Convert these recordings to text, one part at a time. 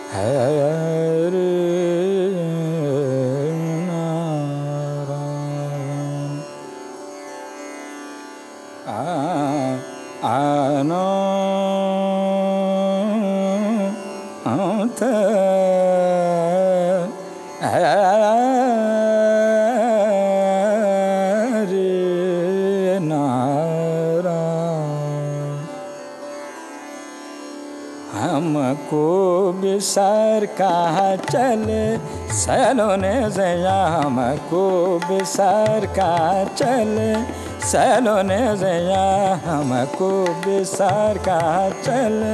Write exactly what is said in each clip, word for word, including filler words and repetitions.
हरे नारायण। आ अनंत हमको बिसार कहाँ चले सैलोने जया, हमको बिसार कहाँ चले सैलोने जया, हमको बिसार कहाँ चले।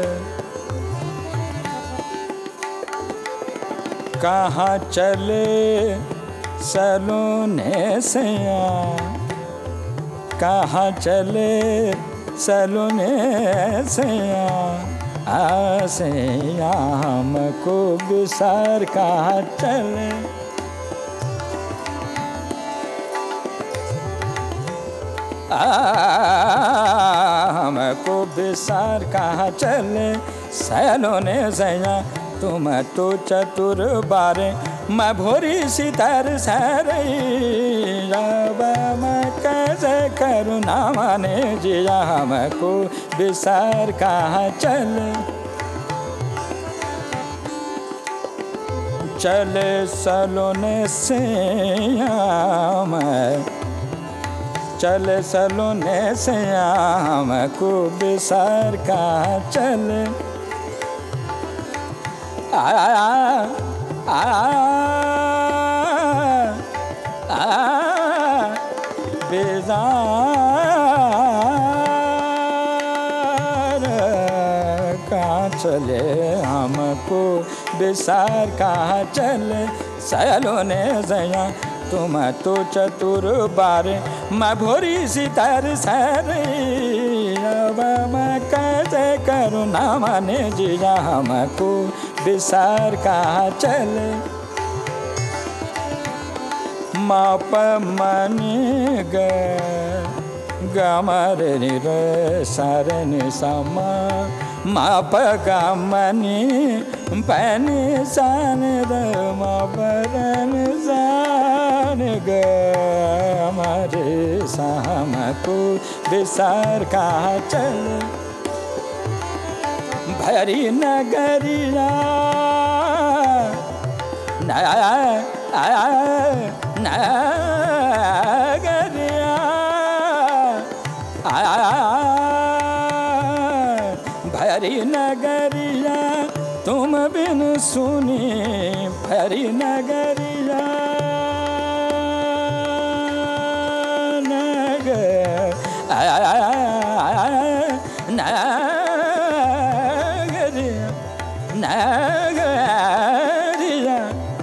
कहाँ चले सैलोने सया, कहाँ चले सैलोने सया, आसैया हमको बिसार कहाँ चले। आ हमको बिसार कहाँ चले सैलोने सैया, तुम तो चतुर बारे मैं भोरी सितार सरई, अब मैं कैसे करूँ ना माने जिया, हमको बिसार कहाँ चले। चले सलोने से मैं, चले सलोने से हमको बिसार कहाँ चले। आ आ आ आ बेजार कहाँ चले, हमको बिसार कहाँ चले सैलोने जया, तुम तो चतुर बारे मैं भोरी सितार सरी, अब मैं कैसे करूँ ना माने जिया, हमको बिसार कहाँ चले। माप मनी ग गमरे रे सारे नि समा, माप गमनी पनी सान द मापरन सान ग हमारे हमको बिसार कहाँ चले। भरी नगरिया नगरिया भरी नगरिया तुम बिन सुनी, भरी नगरिया नगरिया नगरिया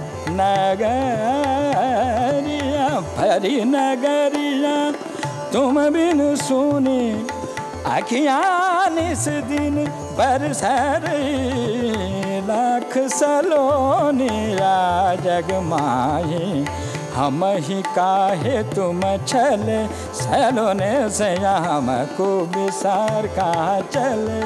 नगरिया भरी नगरिया तुम बिन सुनी, आखियाँ निस दिन बरसर लाख सलोनिया जगमाही, हम ही काहे तुम छले सलोने से हमको बिसार कहाँ चले।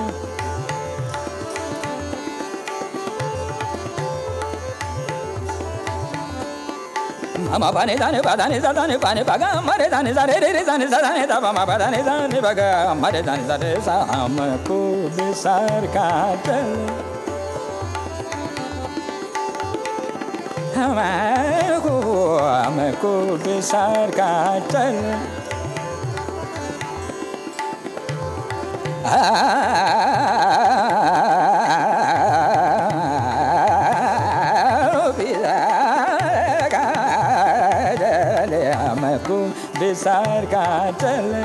मम पानी दाने पादाने दाने पाने पगा मरे दाने दाने रे रे दाने दाने दा मम पादाने दाने पगा मरे दाने दाने सा, हमको बिसार कहाँ चले। हमको हमको बिसार कहाँ चले। बिसार कहाँ चले।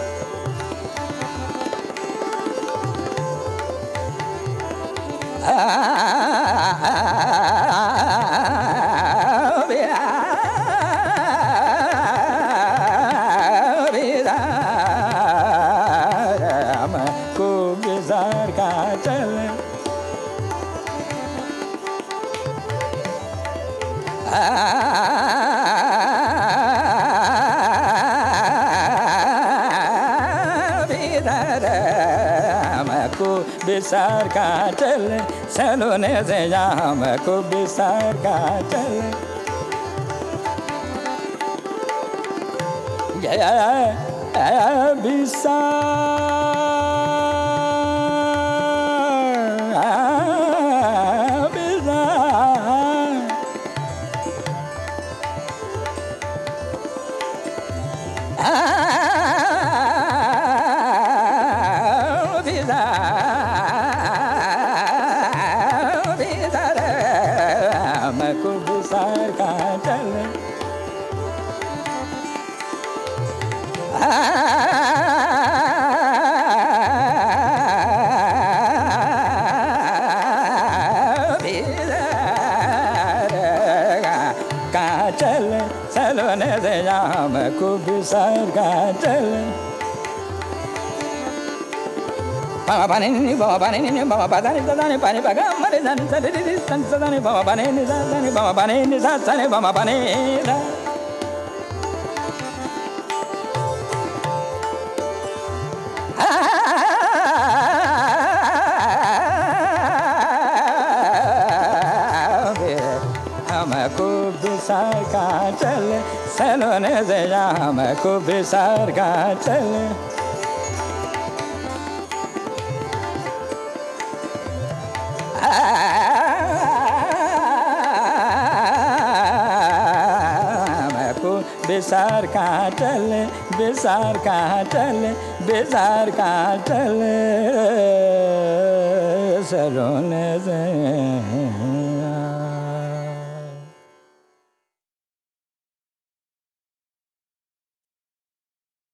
हमको बिसार कहाँ चले। बिसार का चले सलोने से शाम को बिसार का चले को बिसार का चले बाबा पानी नी बाबा पानी नी बाबा पानी दाने पानी बगा मरे जाने चले रे संसदाने बाबा पानी नी दाने बाबा पानी नी दाने बाबा पानी दा हमको बिसार का चले सलोने से शाम को बिसार का चले हमको बिसार का चले बिसार का चले बिसार का चले सलोने से